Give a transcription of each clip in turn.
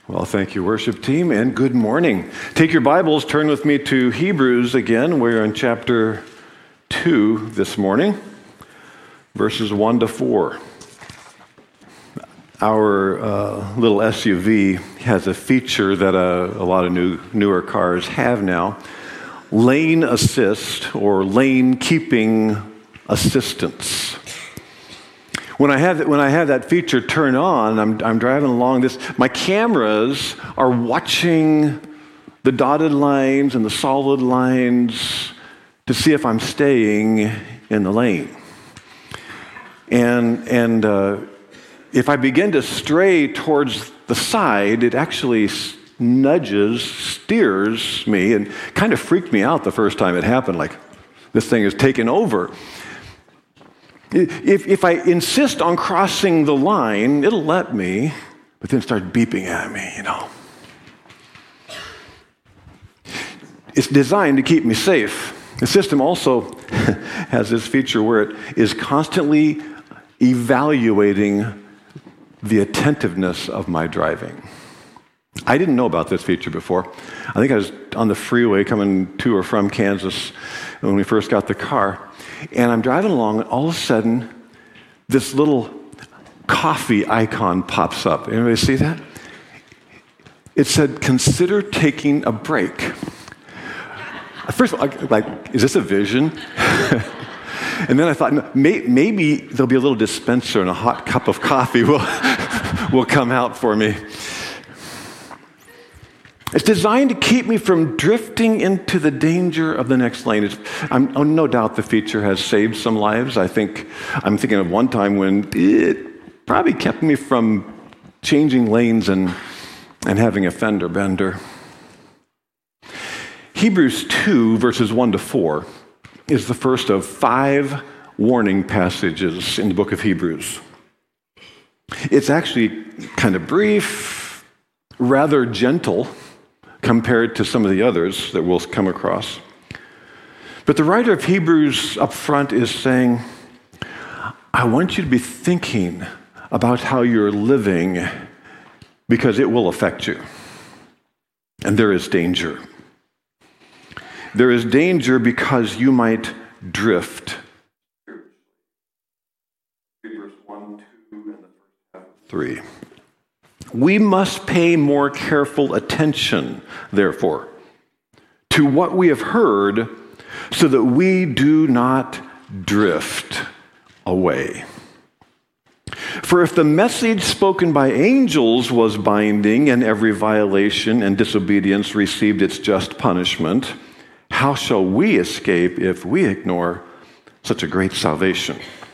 Well, thank you, worship team, and good morning. Take your Bibles, turn with me to Hebrews again. We're in chapter 2 this morning, verses 1 to 4. Our little SUV has a feature that a lot of newer cars have now, lane assist or lane keeping assistance. When I have that feature turn on, I'm driving along my cameras are watching the dotted lines and the solid lines to see if I'm staying in the lane. And if I begin to stray towards the side, it actually steers me, and kind of freaked me out the first time it happened, like this thing is taking over. If I insist on crossing the line, it'll let me, but then start beeping at me, It's designed to keep me safe. The system also has this feature where it is constantly evaluating the attentiveness of my driving. I didn't know about this feature before. I think I was on the freeway coming to or from Kansas when we first got the car. And I'm driving along, and all of a sudden, this little coffee icon pops up. Anybody see that? It said, "Consider taking a break." First of all, is this a vision? And then I thought, maybe there'll be a little dispenser and a hot cup of coffee will come out for me. It's designed to keep me from drifting into the danger of the next lane. No doubt the feature has saved some lives. I'm thinking of one time when it probably kept me from changing lanes and having a fender bender. Hebrews 2, verses 1 to 4, is the first of 5 warning passages in the book of Hebrews. It's actually kind of brief, rather gentle, compared to some of the others that we'll come across. But the writer of Hebrews up front is saying, I want you to be thinking about how you're living because it will affect you. And there is danger. There is danger because you might drift. Verse 1, 2, and the first half of 3. We must pay more careful attention, therefore, to what we have heard so that we do not drift away. For if the message spoken by angels was binding and every violation and disobedience received its just punishment, how shall we escape if we ignore such a great salvation?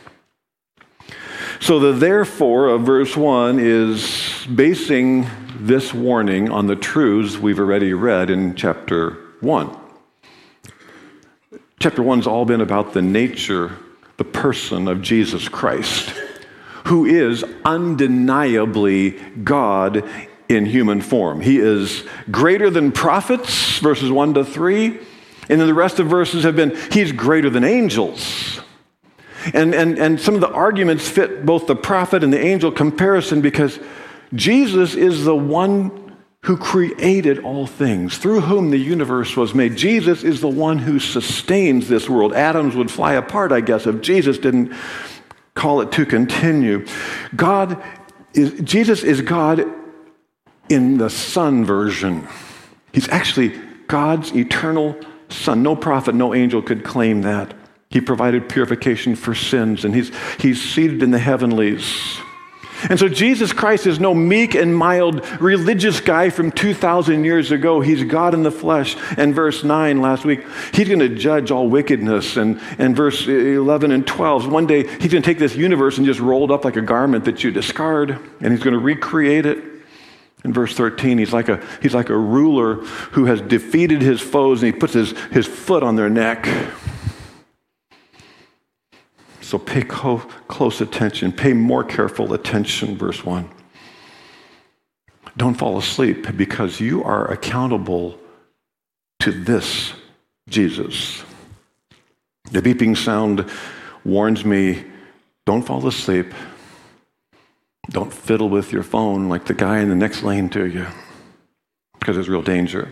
So the therefore of verse 1 is basing this warning on the truths we've already read in chapter 1. Chapter 1's all been about the nature, the person of Jesus Christ, who is undeniably God in human form. He is greater than prophets, verses 1 to 3, and then the rest of verses have been, he's greater than angels. And some of the arguments fit both the prophet and the angel comparison because Jesus is the one who created all things, through whom the universe was made. Jesus is the one who sustains this world. Atoms would fly apart, I guess, if Jesus didn't call it to continue. Jesus is God in the Son version. He's actually God's eternal Son. No prophet, no angel could claim that. He provided purification for sins, and he's seated in the heavenlies. And so Jesus Christ is no meek and mild religious guy from 2,000 years ago. He's God in the flesh. And verse 9 last week, he's going to judge all wickedness. And verse 11 and 12, one day he's going to take this universe and just roll it up like a garment that you discard, and he's going to recreate it. In verse 13, he's like a ruler who has defeated his foes, and he puts his foot on their neck. So pay close attention, pay more careful attention, verse 1. Don't fall asleep because you are accountable to this Jesus. The beeping sound warns me, don't fall asleep. Don't fiddle with your phone like the guy in the next lane to you. because there's real danger.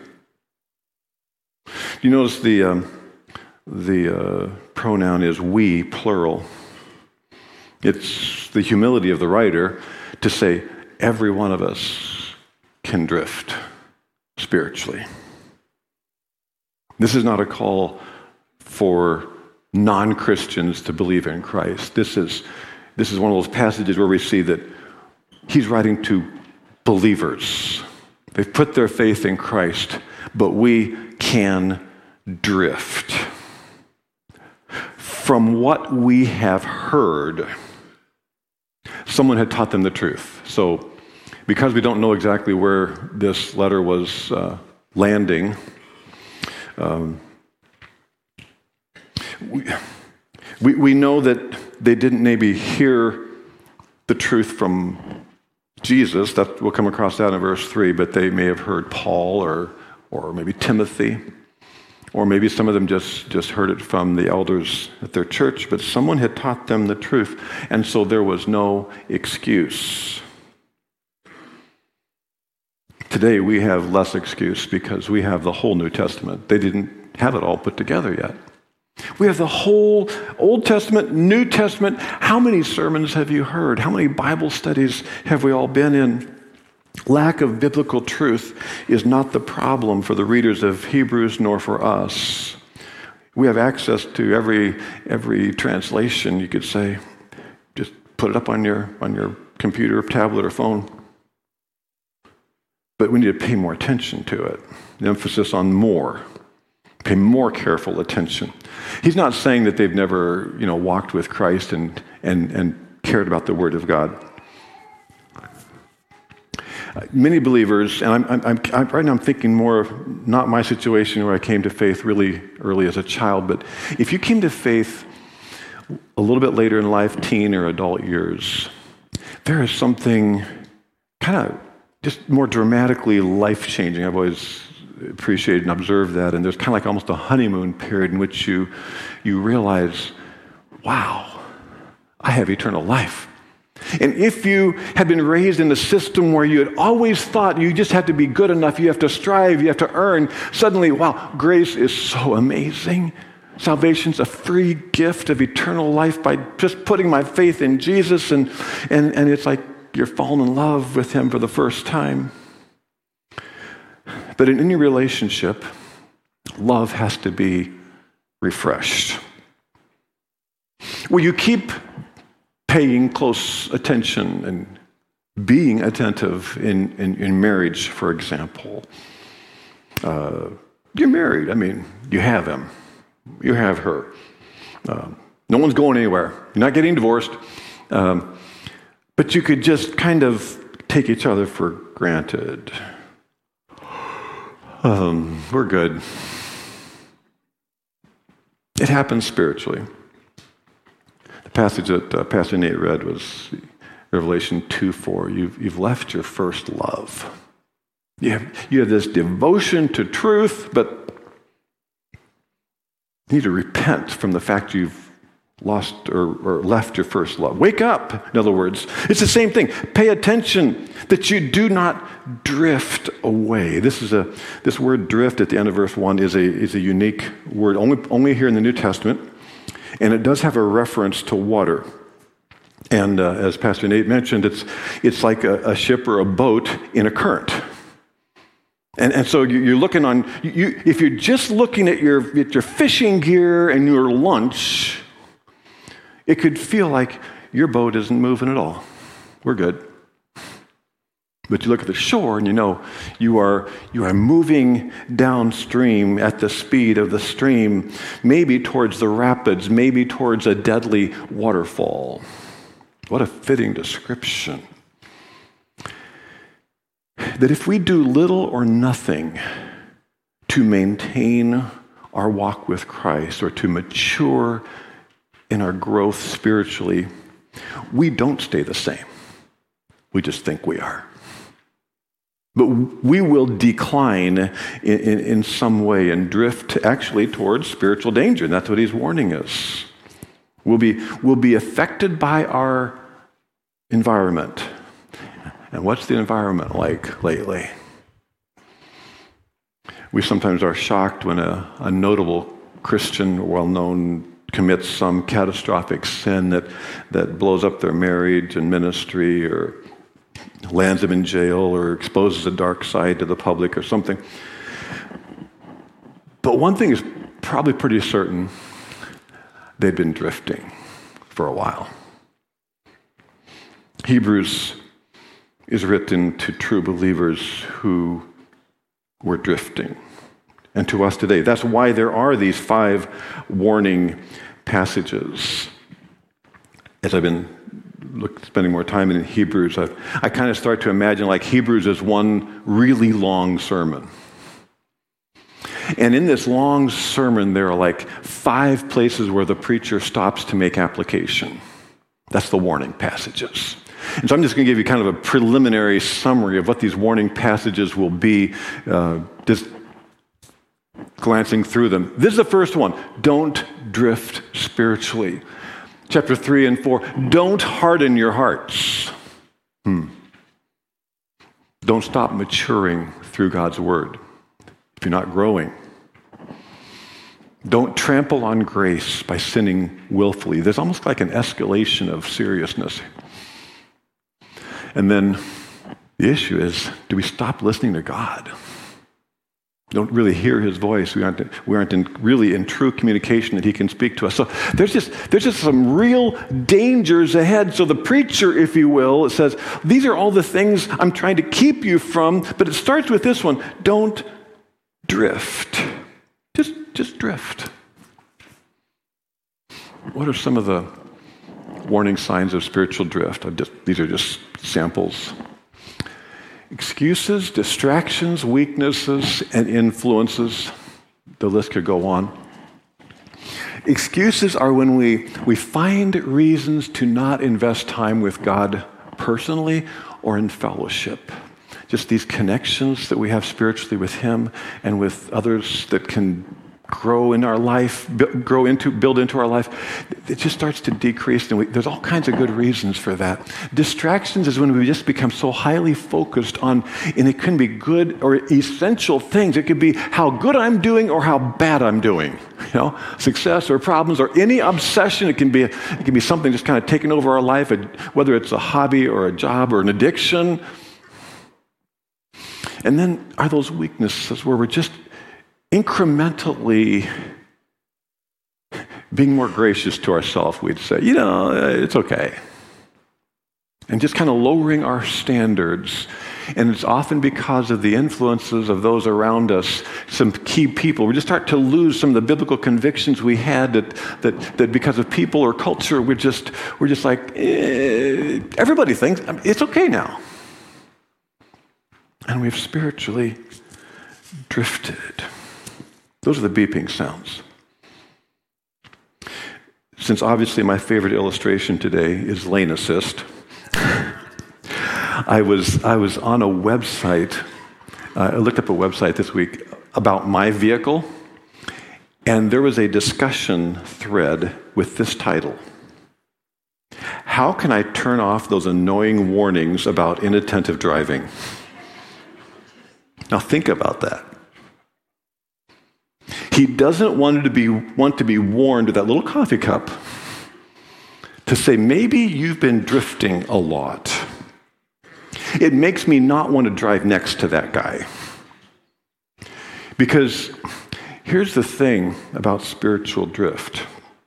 You notice the pronoun is we, plural. It's the humility of the writer to say every one of us can drift spiritually. This is not a call for non-Christians to believe in Christ. This is one of those passages where we see that he's writing to believers. They've put their faith in Christ, but we can drift. From what we have heard, someone had taught them the truth. So because we don't know exactly where this letter was landing, we know that they didn't maybe hear the truth from Jesus. That we'll come across that in verse 3, but they may have heard Paul or maybe Timothy, or maybe some of them just heard it from the elders at their church, but someone had taught them the truth, and so there was no excuse. Today we have less excuse because we have the whole New Testament. They didn't have it all put together yet. We have the whole Old Testament, New Testament. How many sermons have you heard? How many Bible studies have we all been in? Lack of biblical truth is not the problem for the readers of Hebrews nor for us. We have access to every translation, you could say. Just put it up on your computer, tablet, or phone. But we need to pay more attention to it. The emphasis on more. Pay more careful attention. He's not saying that they've never, walked with Christ and cared about the Word of God. Many believers, and I'm right now I'm thinking more of not my situation where I came to faith really early as a child, but if you came to faith a little bit later in life, teen or adult years, there is something kind of just more dramatically life-changing. I've always appreciated and observed that, and there's kind of like almost a honeymoon period in which you realize, wow, I have eternal life. And if you had been raised in a system where you had always thought you just have to be good enough, you have to strive, you have to earn, suddenly, wow, grace is so amazing. Salvation's a free gift of eternal life by just putting my faith in Jesus, and it's like you're falling in love with him for the first time. But in any relationship, love has to be refreshed. Will you keep paying close attention and being attentive in marriage, for example? You're married. I mean, you have him. You have her. No one's going anywhere. You're not getting divorced. But you could just kind of take each other for granted. We're good. It happens spiritually. The passage that Pastor Nate read was Revelation 2:4. You've left your first love. You have this devotion to truth, but you need to repent from the fact you've lost or left your first love. Wake up, in other words. It's the same thing. Pay attention that you do not drift away. This word drift at the end of verse 1 is a unique word, only here in the New Testament, and it does have a reference to water. And as Pastor Nate mentioned, it's like a ship or a boat in a current. And so you're looking on, if you're just looking at your fishing gear and your lunch, it could feel like your boat isn't moving at all. We're good. But you look at the shore and you know you are moving downstream at the speed of the stream, maybe towards the rapids, maybe towards a deadly waterfall. What a fitting description. That if we do little or nothing to maintain our walk with Christ or to mature in our growth spiritually, we don't stay the same. We just think we are. But we will decline in some way and drift actually towards spiritual danger, and that's what he's warning us. We'll be affected by our environment. And what's the environment like lately? We sometimes are shocked when a notable Christian, well-known, commits some catastrophic sin that blows up their marriage and ministry or lands them in jail or exposes a dark side to the public or something. But one thing is probably pretty certain: they've been drifting for a while. Hebrews is written to true believers who were drifting, and to us today. That's why there are these 5 warning passages. As I've been spending more time in Hebrews, I kind of start to imagine like Hebrews is one really long sermon. And in this long sermon, there are like 5 places where the preacher stops to make application. That's the warning passages. And so I'm just going to give you kind of a preliminary summary of what these warning passages will be, just glancing through them. This is the first one: don't drift spiritually. Chapter 3 and 4, don't harden your hearts. Don't stop maturing through God's word if you're not growing. Don't trample on grace by sinning willfully. There's almost like an escalation of seriousness. And then the issue is, do we stop listening to God? Don't really hear his voice. We aren't really in true communication that he can speak to us. So there's just some real dangers ahead. So the preacher, if you will, says, these are all the things I'm trying to keep you from, but it starts with this one: don't drift. Just drift. What are some of the warning signs of spiritual drift? These are just samples. Excuses, distractions, weaknesses, and influences. The list could go on. Excuses are when we find reasons to not invest time with God personally or in fellowship. Just these connections that we have spiritually with him and with others that can grow in our life, build into our life, it just starts to decrease. And there's all kinds of good reasons for that. Distractions is when we just become so highly focused on, and it can be good or essential things. It could be how good I'm doing or how bad I'm doing. Success or problems or any obsession. It can be something just kind of taking over our life, whether it's a hobby or a job or an addiction. And then are those weaknesses where we're just incrementally being more gracious to ourselves. We'd say, it's okay. And just kind of lowering our standards. And it's often because of the influences of those around us, some key people. We just start to lose some of the biblical convictions we had that because of people or culture, we're just like, everybody thinks it's okay now. And we've spiritually drifted. Those are the beeping sounds. Since obviously my favorite illustration today is lane assist, I was on a website. I looked up a website this week about my vehicle, and there was a discussion thread with this title: how can I turn off those annoying warnings about inattentive driving? Now think about that. He doesn't want to be warned with that little coffee cup to say, maybe you've been drifting a lot. It makes me not want to drive next to that guy. Because here's the thing about spiritual drift.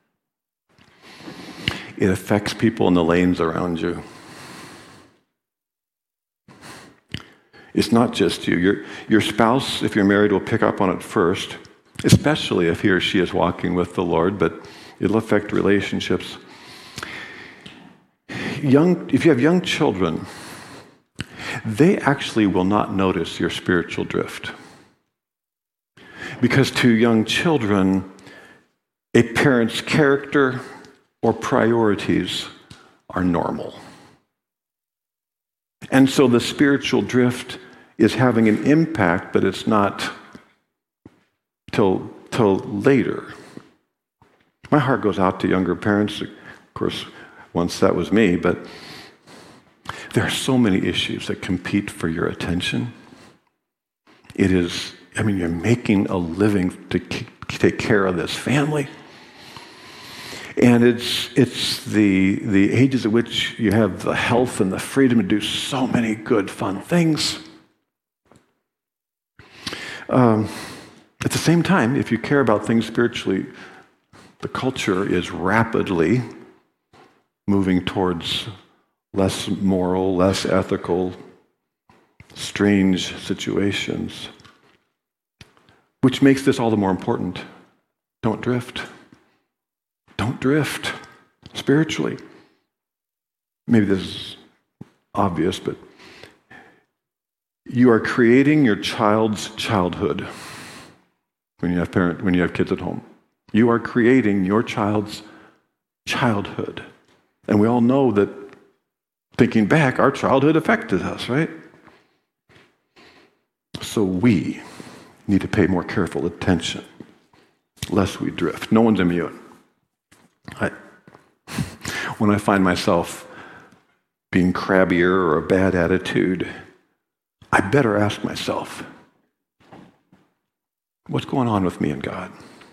It affects people in the lanes around you. It's not just you. Your spouse, if you're married, will pick up on it first, especially if he or she is walking with the Lord, but it'll affect relationships. If you have young children, they actually will not notice your spiritual drift. Because to young children, a parent's character or priorities are normal. And so the spiritual drift is having an impact, but it's not till later. My heart goes out to younger parents. Of course, once that was me, but there are so many issues that compete for your attention. It is you're making a living to take care of this family. And it's the ages at which you have the health and the freedom to do so many good, fun things. At the same time, if you care about things spiritually, the culture is rapidly moving towards less moral, less ethical, strange situations, which makes this all the more important. Don't drift. Don't drift spiritually. Maybe this is obvious, but you are creating your child's childhood when you have kids at home. You are creating your child's childhood. And we all know that, thinking back, our childhood affected us, right? So we need to pay more careful attention, lest we drift. No one's immune. When I find myself being crabbier or a bad attitude, I better ask myself, what's going on with me and God?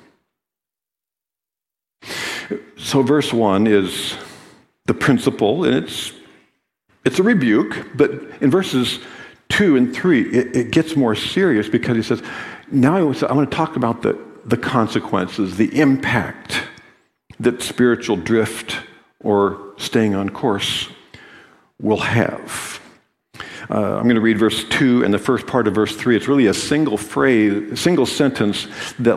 So verse 1 is the principle, and it's a rebuke, but in verses 2 and 3, it gets more serious because he says, now I want to talk about the consequences, the impact that spiritual drift or staying on course will have. I'm going to read verse 2 and the first part of verse 3. It's really a single phrase, a single sentence that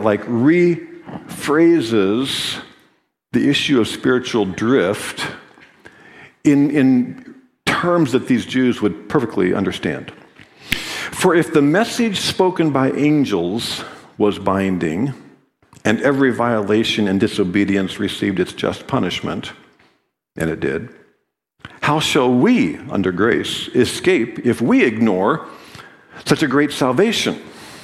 rephrases the issue of spiritual drift in terms that these Jews would perfectly understand. For if the message spoken by angels was binding, and every violation and disobedience received its just punishment, and it did, how shall we, under grace, escape if we ignore such a great salvation?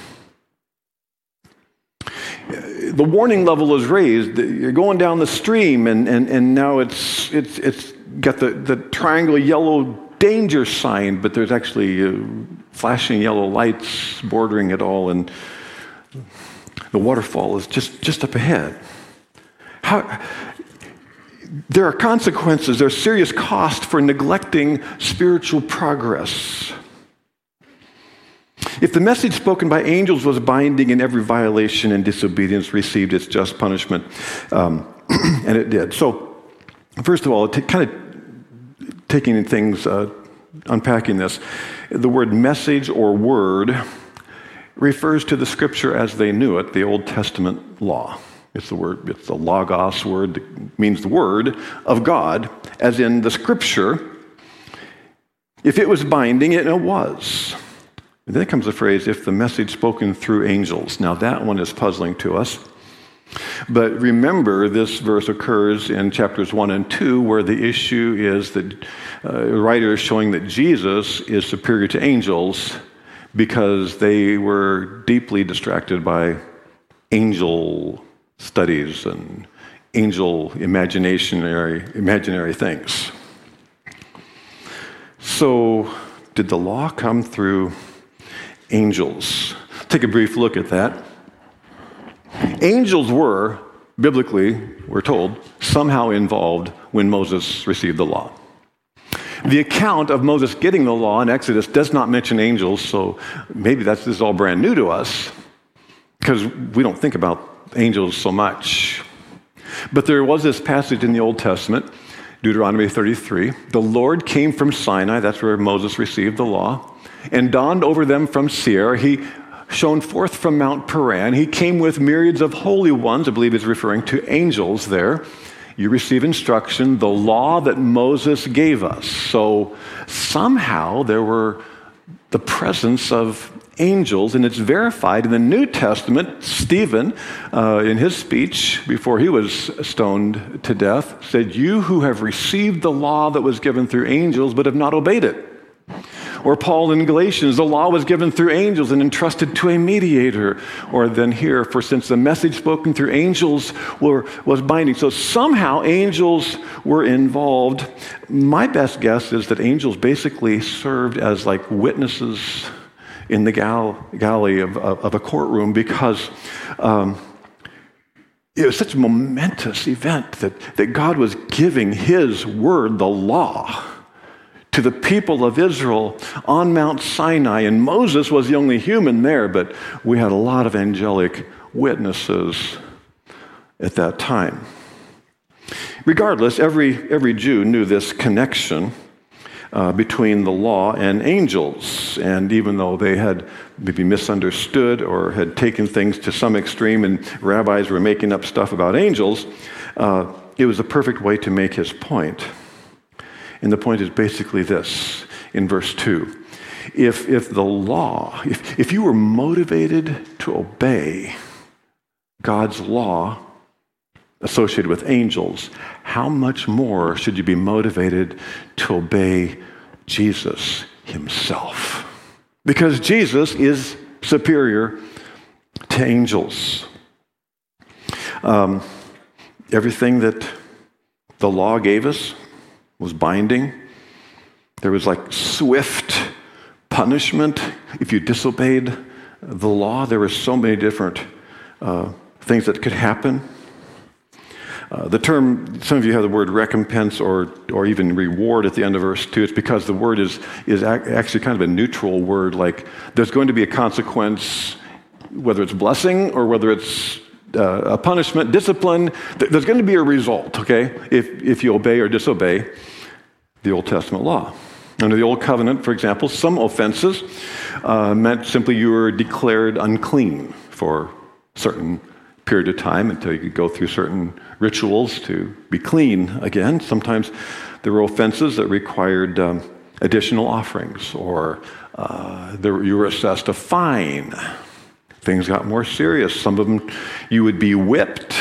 The warning level is raised. You're going down the stream, and now it's got the triangle yellow danger sign, but there's actually flashing yellow lights bordering it all, and the waterfall is just up ahead. There are consequences, there's serious cost for neglecting spiritual progress. If the message spoken by angels was binding and every violation and disobedience received its just punishment, and it did. So, first of all, kind of taking things, unpacking this, the word message or word refers to the scripture as they knew it, the Old Testament law. It's the logos word that means the word of God, as in the scripture. If it was binding, it was. And then comes the phrase, if the message spoken through angels. Now that one is puzzling to us. But remember, this verse occurs in chapters 1 and 2, where the issue is that the writer is showing that Jesus is superior to angels because they were deeply distracted by angel studies and angel imaginary things. So, did the law come through angels? Take a brief look at that. Angels were, biblically, we're told, somehow involved when Moses received the law. The account of Moses getting the law in Exodus does not mention angels, so maybe this is all brand new to us because we don't think about angels so much. But there was this passage in the Old Testament, Deuteronomy 33. The Lord came from Sinai, that's where Moses received the law, and dawned over them from Seir. He shone forth from Mount Paran. He came with myriads of holy ones. I believe he's referring to angels there. You receive instruction, the law that Moses gave us. So somehow there were the presence of angels, and it's verified in the New Testament. Stephen, in his speech before he was stoned to death, said, "You who have received the law that was given through angels but have not obeyed it." Or Paul in Galatians, the law was given through angels and entrusted to a mediator. Or then here, for since the message spoken through angels was binding. So somehow angels were involved. My best guess is that angels basically served as like witnesses in the galley of a courtroom because it was such a momentous event that God was giving his word, the law, to the people of Israel on Mount Sinai. And Moses was the only human there, but we had a lot of angelic witnesses at that time. Regardless, every Jew knew this connection between the law and angels. And even though they had maybe misunderstood or had taken things to some extreme and rabbis were making up stuff about angels, it was the perfect way to make his point. And the point is basically this in verse 2. If the law, if you were motivated to obey God's law associated with angels, how much more should you be motivated to obey Jesus himself? Because Jesus is superior to angels. Everything that the law gave us was binding. There was like swift punishment if you disobeyed the law. There were so many different things that could happen. The term, some of you have the word recompense or even reward at the end of verse 2. It's because the word is actually kind of a neutral word, like there's going to be a consequence, whether it's blessing or whether it's a punishment, discipline. There's going to be a result, okay, if you obey or disobey the Old Testament law. Under the Old Covenant, for example, some offenses meant simply you were declared unclean for a certain period of time until you could go through certain rituals to be clean again. Sometimes there were offenses that required additional offerings, or you were assessed a fine. Things got more serious. Some of them you would be whipped.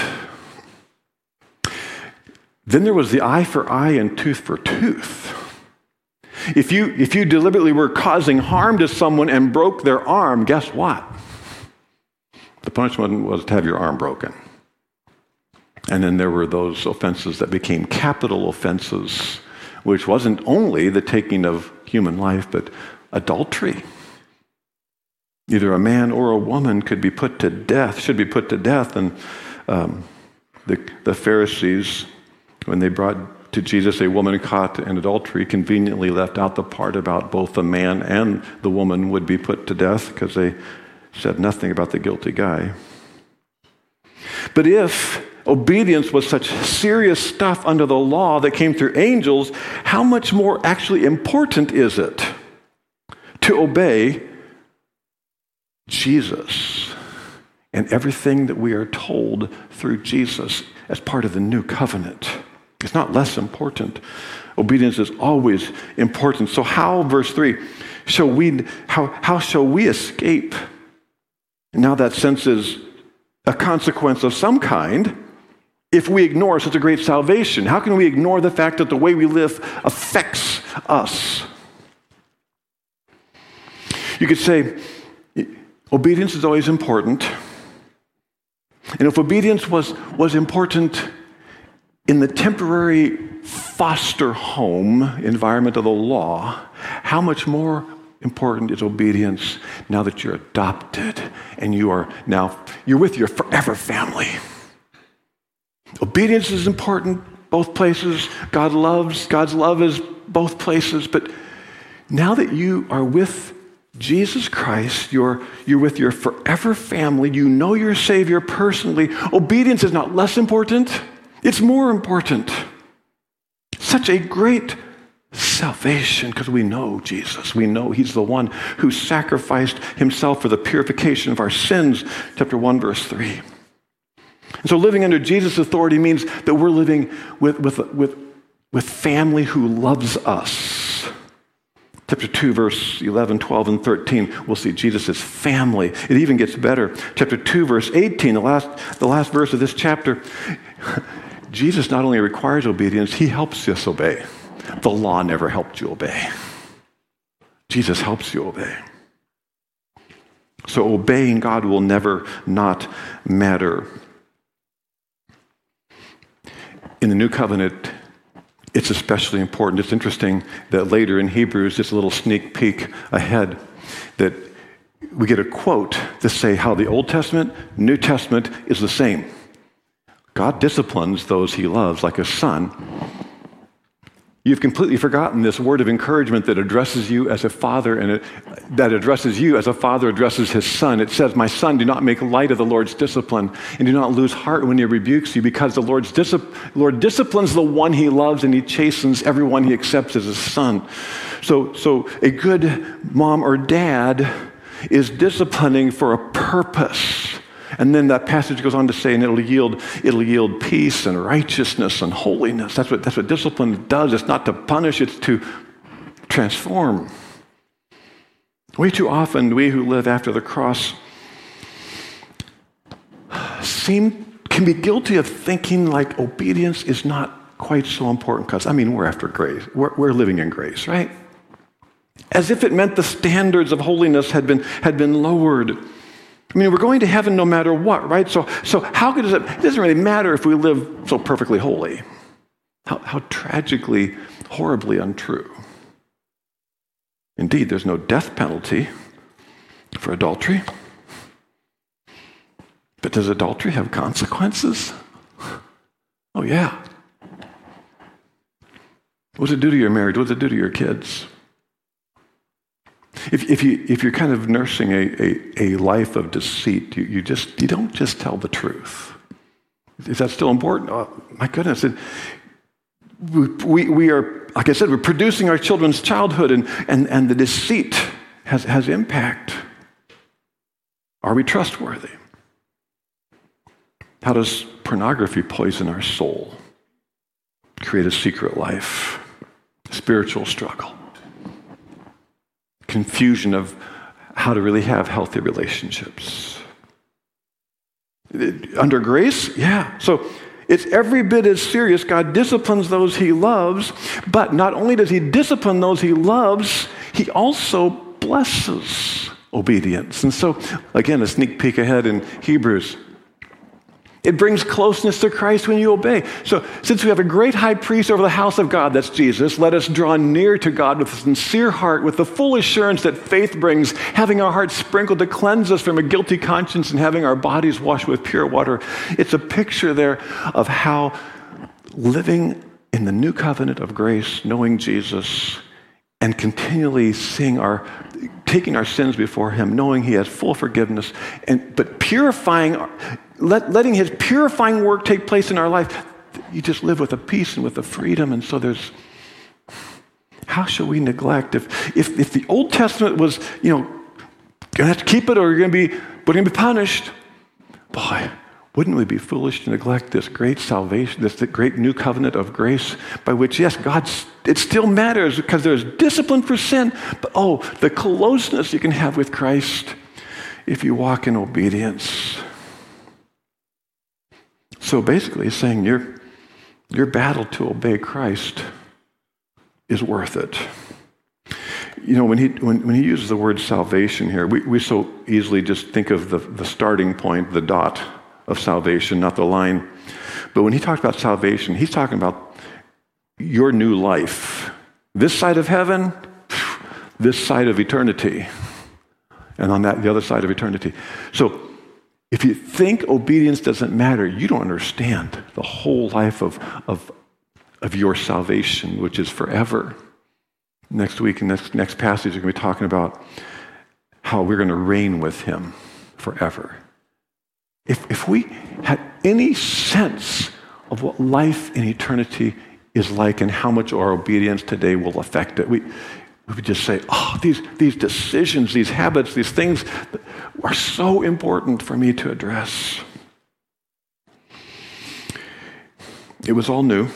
Then there was the eye for eye and tooth for tooth. If you deliberately were causing harm to someone and broke their arm, guess what? The punishment was to have your arm broken. And then there were those offenses that became capital offenses, which wasn't only the taking of human life, but adultery. Either a man or a woman should be put to death. And the Pharisees, when they brought to Jesus a woman caught in adultery, conveniently left out the part about both the man and the woman would be put to death because they said nothing about the guilty guy. But if obedience was such serious stuff under the law that came through angels, how much more actually important is it to obey Jesus and everything that we are told through Jesus as part of the new covenant? It's not less important. Obedience is always important. So how, verse 3, how shall we escape? Now that sense is a consequence of some kind if we ignore such a great salvation. How can we ignore the fact that the way we live affects us? You could say, obedience is always important. And if obedience was important in the temporary foster home environment of the law, how much more important is obedience now that you're adopted and you're with your forever family? Obedience is important both places. God's love is both places. But now that you are with Jesus Christ, you're with your forever family, you know your Savior personally, obedience is not less important, it's more important. Such a great salvation because we know Jesus. We know he's the one who sacrificed himself for the purification of our sins, chapter 1, verse 3. And so living under Jesus' authority means that we're living with family who loves us. Chapter 2, verse 11, 12, and 13, we'll see Jesus' family. It even gets better. Chapter 2, verse 18, the last verse of this chapter, Jesus not only requires obedience, he helps us obey. The law never helped you obey. Jesus helps you obey. So obeying God will never not matter. In the New Covenant, it's especially important. It's interesting that later in Hebrews, just a little sneak peek ahead, that we get a quote to say how the Old Testament, New Testament is the same. God disciplines those he loves like a son. You've completely forgotten this word of encouragement that addresses you as a father that addresses you as a father addresses his son. It says, "My son, do not make light of the Lord's discipline, and do not lose heart when he rebukes you, because the Lord disciplines the one he loves, and he chastens everyone he accepts as a son." So a good mom or dad is disciplining for a purpose. And then that passage goes on to say, and it'll yield peace and righteousness and holiness. That's what discipline does. It's not to punish, it's to transform. Way too often, we who live after the cross can be guilty of thinking like obedience is not quite so important because, we're after grace. We're living in grace, right? As if it meant the standards of holiness had been lowered. We're going to heaven no matter what, right? So how does it doesn't really matter if we live so perfectly holy. How tragically, horribly untrue. Indeed, there's no death penalty for adultery. But does adultery have consequences? Oh, yeah. What does it do to your marriage? What does it do to your kids? If you're kind of nursing a life of deceit, you don't just tell the truth. Is that still important? Oh, my goodness. We are, like I said, we're producing our children's childhood, and the deceit has impact. Are we trustworthy? How does pornography poison our soul? Create a secret life, spiritual struggle. Confusion of how to really have healthy relationships. Under grace, yeah. So it's every bit as serious. God disciplines those he loves, but not only does he discipline those he loves, he also blesses obedience. And so, again, a sneak peek ahead in Hebrews. It brings closeness to Christ when you obey. So since we have a great high priest over the house of God, that's Jesus, let us draw near to God with a sincere heart, with the full assurance that faith brings, having our hearts sprinkled to cleanse us from a guilty conscience and having our bodies washed with pure water. It's a picture there of how living in the new covenant of grace, knowing Jesus, and continually taking our sins before him, knowing he has full forgiveness, but purifying, letting his purifying work take place in our life. You just live with a peace and with a freedom. And so how shall we neglect if the Old Testament was, gonna have to keep it or we're gonna be punished. Boy, wouldn't we be foolish to neglect this great salvation, this great new covenant of grace by which, yes, it still matters because there's discipline for sin, but the closeness you can have with Christ if you walk in obedience. So basically he's saying your battle to obey Christ is worth it. When he uses the word salvation here, we so easily just think of the starting point, the dot of salvation, not the line. But when he talks about salvation, he's talking about your new life. This side of heaven, this side of eternity, and on the other side of eternity. So if you think obedience doesn't matter, you don't understand the whole life of your salvation, which is forever. Next week, in this next passage, we're going to be talking about how we're going to reign with him forever. If we had any sense of what life in eternity is like and how much our obedience today will affect it, we would just say, these decisions, these habits, these things are so important for me to address. It was all new.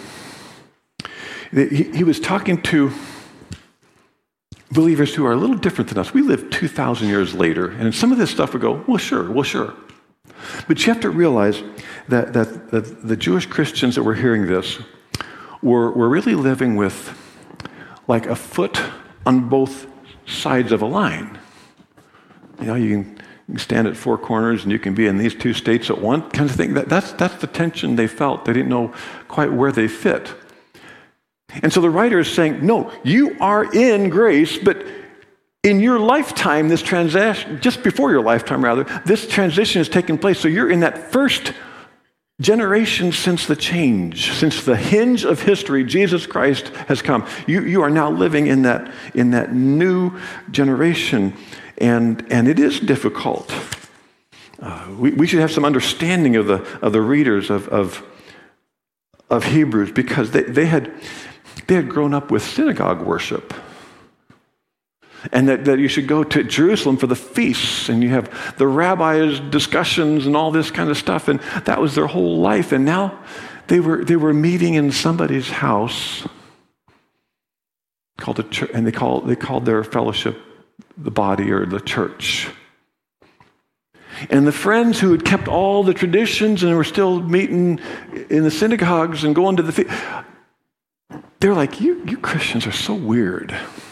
He was talking to believers who are a little different than us. We live 2,000 years later, and some of this stuff would go, well, sure. But you have to realize that the Jewish Christians that were hearing this were really living with like a foot on both sides of a line. You can stand at four corners and you can be in these two states at once, kind of thing. That's the tension they felt. They didn't know quite where they fit. And so the writer is saying, no, you are in grace, but in your lifetime, this transition, just before your lifetime rather, this transition has taken place. So you're in that first generation since the change, since the hinge of history, Jesus Christ has come. You are now living in that new generation, and it is difficult. We should have some understanding of the readers of Hebrews, because they had grown up with synagogue worship. And that you should go to Jerusalem for the feasts, and you have the rabbis' discussions and all this kind of stuff, and that was their whole life. And now they were meeting in somebody's house called a church, and they called their fellowship the body, or the church. And the friends who had kept all the traditions and were still meeting in the synagogues and going to the feast, they're like, you Christians are so weird.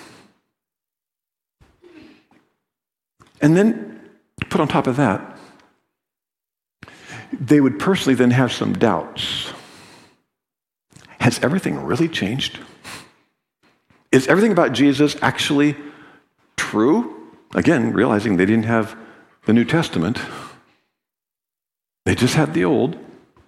And then, put on top of that, they would personally then have some doubts. Has everything really changed? Is everything about Jesus actually true? Again, realizing they didn't have the New Testament. They just had the Old.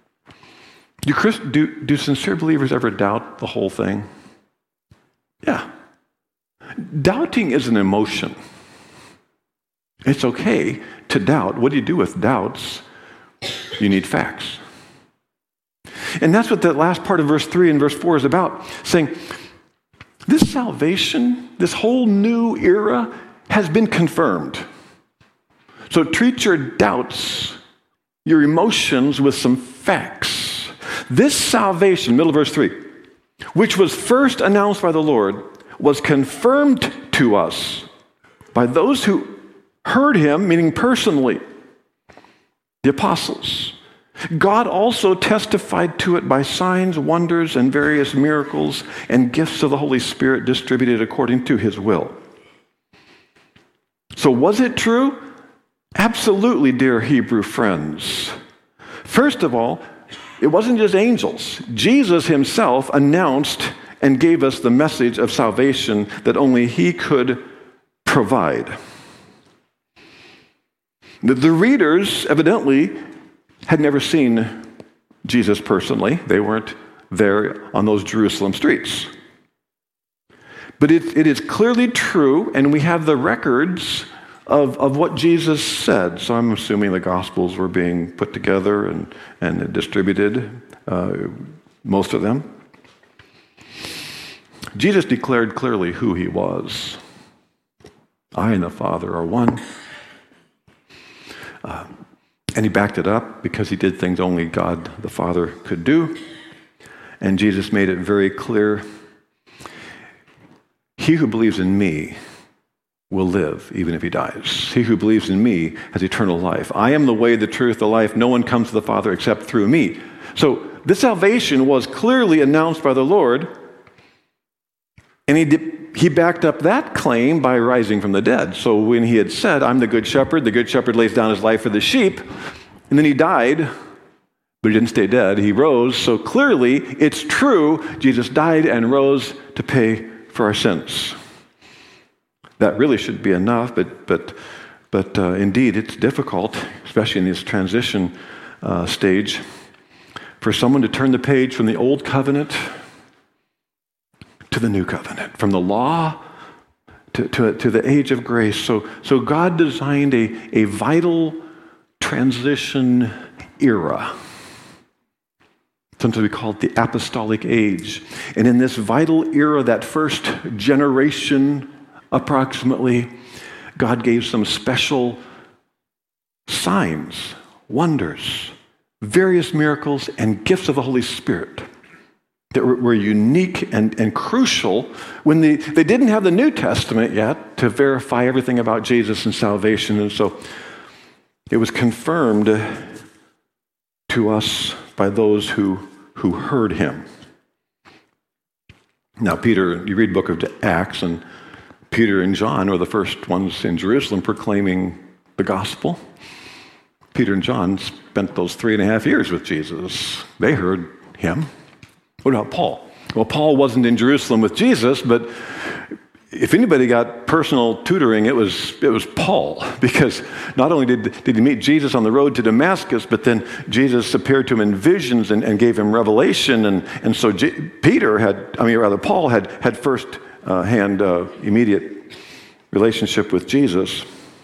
Do sincere believers ever doubt the whole thing? Yeah. Doubting is an emotion. It's okay to doubt. What do you do with doubts? You need facts. And that's what the last part of verse 3 and verse 4 is about, saying this salvation, this whole new era has been confirmed. So treat your doubts, your emotions with some facts. This salvation, middle of verse 3, which was first announced by the Lord, was confirmed to us by those who heard him, meaning personally, the apostles. God also testified to it by signs, wonders, and various miracles and gifts of the Holy Spirit distributed according to his will. So was it true? Absolutely, dear Hebrew friends. First of all, it wasn't just angels. Jesus himself announced and gave us the message of salvation that only he could provide. The readers evidently had never seen Jesus personally. They weren't there on those Jerusalem streets. But it is clearly true, and we have the records of what Jesus said. So I'm assuming the Gospels were being put together and distributed, most of them. Jesus declared clearly who he was. I and the Father are one. And he backed it up because he did things only God the Father could do. And Jesus made it very clear, he who believes in me will live even if he dies. He who believes in me has eternal life. I am the way, the truth, the life. No one comes to the Father except through me. So this salvation was clearly announced by the Lord, and he backed up that claim by rising from the dead. So when he had said, I'm the good shepherd lays down his life for the sheep, and then he died, but he didn't stay dead. He rose. So clearly it's true. Jesus died and rose to pay for our sins. That really should be enough, but indeed it's difficult, especially in this transition stage, for someone to turn the page from the old covenant to the new covenant, from the law to the age of grace. So God designed a vital transition era. Sometimes we call it the apostolic age. And in this vital era, that first generation approximately, God gave some special signs, wonders, various miracles, and gifts of the Holy Spirit that were unique and crucial when they didn't have the New Testament yet to verify everything about Jesus and salvation. And so it was confirmed to us by those who heard him. Now, Peter, you read the book of Acts, and Peter and John were the first ones in Jerusalem proclaiming the gospel. Peter and John spent those 3.5 years with Jesus. They heard him. What about Paul? Well, Paul wasn't in Jerusalem with Jesus, but if anybody got personal tutoring, it was Paul, because not only did he meet Jesus on the road to Damascus, but then Jesus appeared to him in visions and gave him revelation, and so Paul had first hand immediate relationship with Jesus.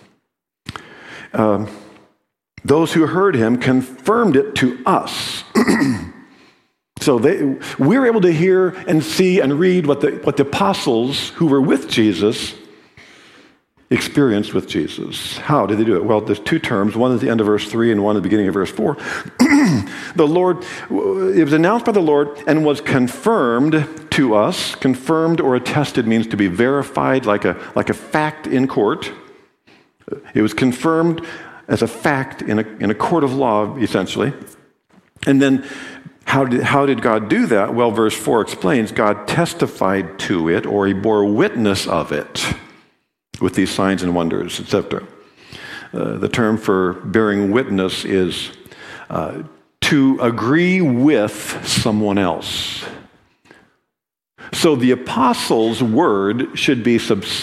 Those who heard him confirmed it to us. So we're able to hear and see and read what the apostles who were with Jesus experienced with Jesus. How did they do it? Well, there's two terms, one at the end of verse 3 and one at the beginning of verse 4. It was announced by the Lord and was confirmed to us. Confirmed or attested means to be verified, like a fact in court. It was confirmed as a fact in a court of law, essentially. And then how did God do that? Well, verse 4 explains God testified to it, or he bore witness of it with these signs and wonders, etc. The term for bearing witness is to agree with someone else. So the apostles' word should be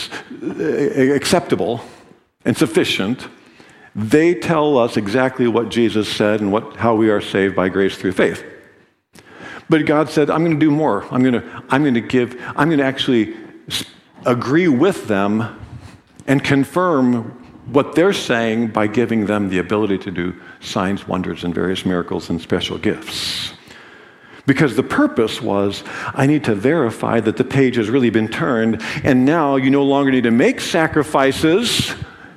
acceptable and sufficient. They tell us exactly what Jesus said and how we are saved by grace through faith. But God said, I'm going to do more. I'm going to actually agree with them and confirm what they're saying by giving them the ability to do signs, wonders, and various miracles and special gifts. Because the purpose was, I need to verify that the page has really been turned, and now you no longer need to make sacrifices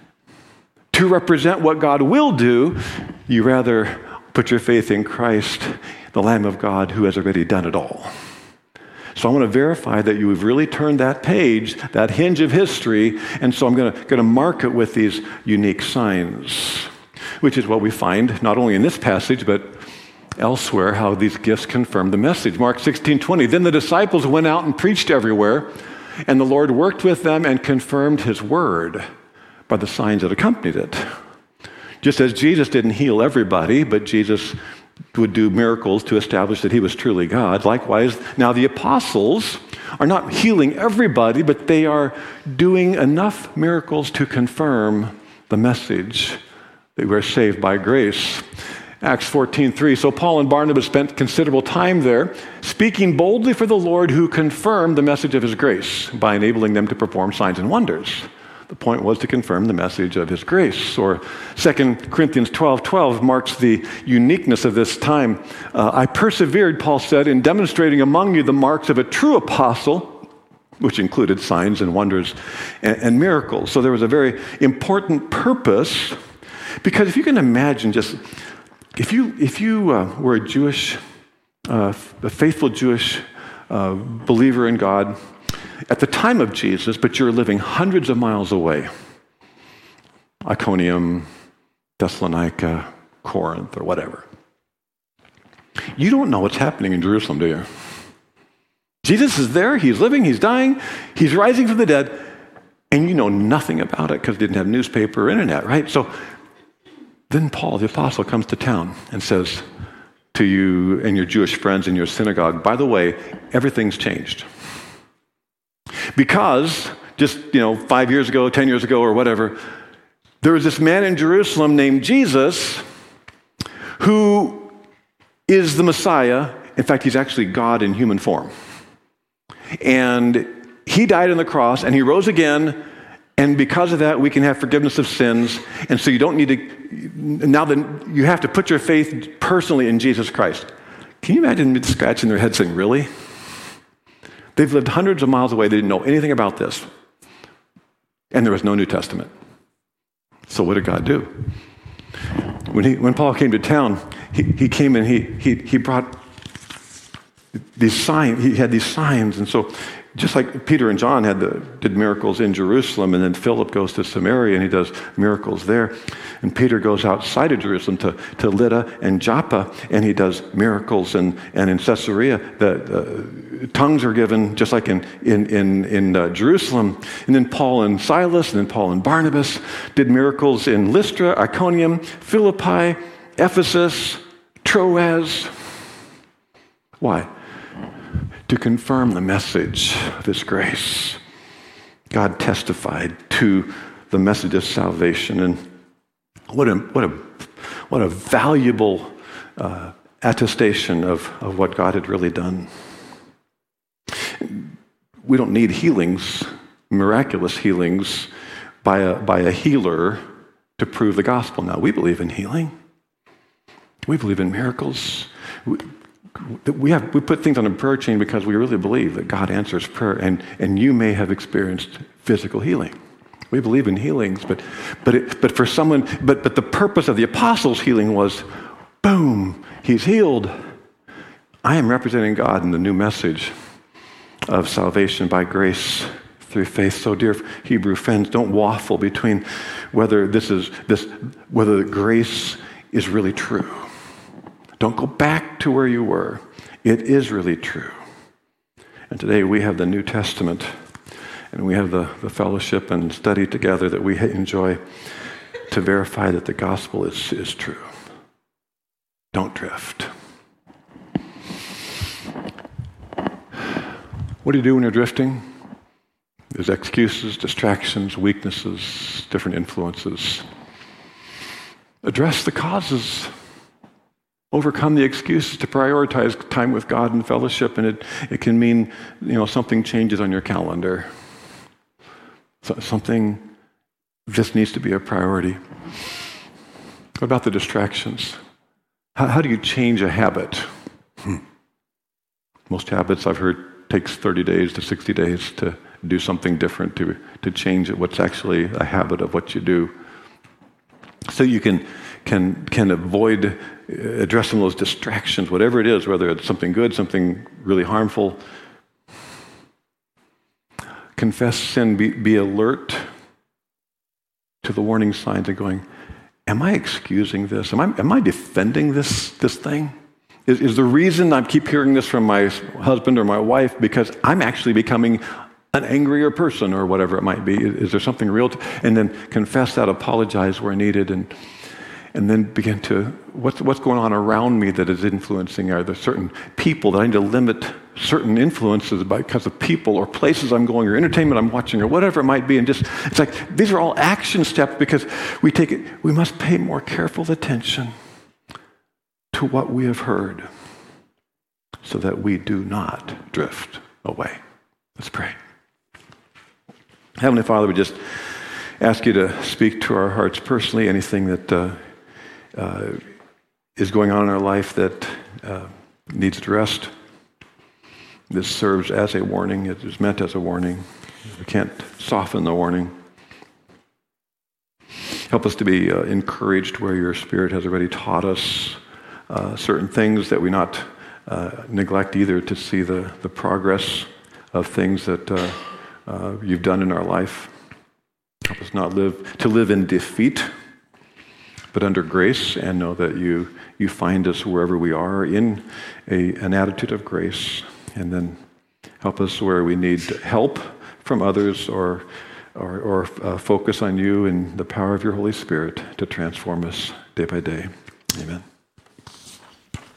to represent what God will do. You rather put your faith in Christ, the Lamb of God, who has already done it all. So I want to verify that you have really turned that page, that hinge of history, and so I'm going to mark it with these unique signs, which is what we find not only in this passage, but elsewhere, how these gifts confirm the message. Mark 16:20, then the disciples went out and preached everywhere, and the Lord worked with them and confirmed his word by the signs that accompanied it. Just as Jesus didn't heal everybody, but Jesus would do miracles to establish that he was truly God. Likewise, now the apostles are not healing everybody, but they are doing enough miracles to confirm the message that we're saved by grace. Acts 14:3, so Paul and Barnabas spent considerable time there, speaking boldly for the Lord, who confirmed the message of his grace by enabling them to perform signs and wonders. The point was to confirm the message of his grace. Or 2 Corinthians 12:12 marks the uniqueness of this time. I persevered, Paul said, in demonstrating among you the marks of a true apostle, which included signs and wonders and miracles. So there was a very important purpose, because if you can imagine if you were a faithful Jewish believer in God at the time of Jesus, but you're living hundreds of miles away, Iconium, Thessalonica, Corinth, or whatever. You don't know what's happening in Jerusalem, do you? Jesus is there, he's living, he's dying, he's rising from the dead, and you know nothing about it because he didn't have newspaper or internet, right? So then Paul, the apostle, comes to town and says to you and your Jewish friends in your synagogue, by the way, everything's changed. Because just, 5 years ago, 10 years ago, or whatever, there was this man in Jerusalem named Jesus who is the Messiah. In fact, he's actually God in human form. And he died on the cross, and he rose again, and because of that, we can have forgiveness of sins. And so you don't need to, now then, you have to put your faith personally in Jesus Christ. Can you imagine scratching their head saying, really? They've lived hundreds of miles away. They didn't know anything about this. And there was no New Testament. So what did God do? When Paul came to town, he came and he brought these signs. He had these signs. And so just like Peter and John did miracles in Jerusalem, and then Philip goes to Samaria and he does miracles there. And Peter goes outside of Jerusalem to Lydda and Joppa, and he does miracles. And in Caesarea, the tongues are given just like in Jerusalem. And then Paul and Silas, and then Paul and Barnabas did miracles in Lystra, Iconium, Philippi, Ephesus, Troas. Why? To confirm the message of his grace. God testified to the message of salvation. And what a valuable attestation of what God had really done. We don't need healings, miraculous healings, by a healer to prove the gospel. Now, we believe in healing. We believe in miracles. We put things on a prayer chain because we really believe that God answers prayer, and you may have experienced physical healing. We believe in healings, but the purpose of the apostles' healing was, boom, he's healed. I am representing God in the new message of salvation by grace through faith. So, dear Hebrew friends, don't waffle between whether whether grace is really true. Don't go back to where you were. It is really true. And today we have the New Testament, and we have the fellowship and study together that we enjoy to verify that the gospel is true. Don't drift. What do you do when you're drifting? There's excuses, distractions, weaknesses, different influences. Address the causes. Overcome the excuses to prioritize time with God and fellowship, and it can mean, something changes on your calendar. This needs to be a priority. What about the distractions? How do you change a habit? Most habits, I've heard, takes 30 days to 60 days to do something different, to change what's actually a habit of what you do. So you can avoid addressing those distractions, whatever it is, whether it's something good, something really harmful. Confess sin, be alert to the warning signs and going, am I excusing this? Am I defending this thing? Is the reason I keep hearing this from my husband or my wife because I'm actually becoming an angrier person or whatever it might be? Is there something real? And then confess that, apologize where needed, and then begin to, what's going on around me that is influencing? Are there certain people that I need to limit certain influences because of people or places I'm going or entertainment I'm watching or whatever it might be? And it's like, these are all action steps because we must pay more careful attention to what we have heard so that we do not drift away. Let's pray. Heavenly Father, we just ask you to speak to our hearts personally, anything that is going on in our life that needs addressed. This serves as a warning. It is meant as a warning. We can't soften the warning. Help us to be encouraged where your Spirit has already taught us certain things, that we not neglect either to see the progress of things that you've done in our life. Help us not live in defeat, but under grace, and know that you find us wherever we are in an attitude of grace. And then help us where we need help from others or focus on you and the power of your Holy Spirit to transform us day by day. Amen.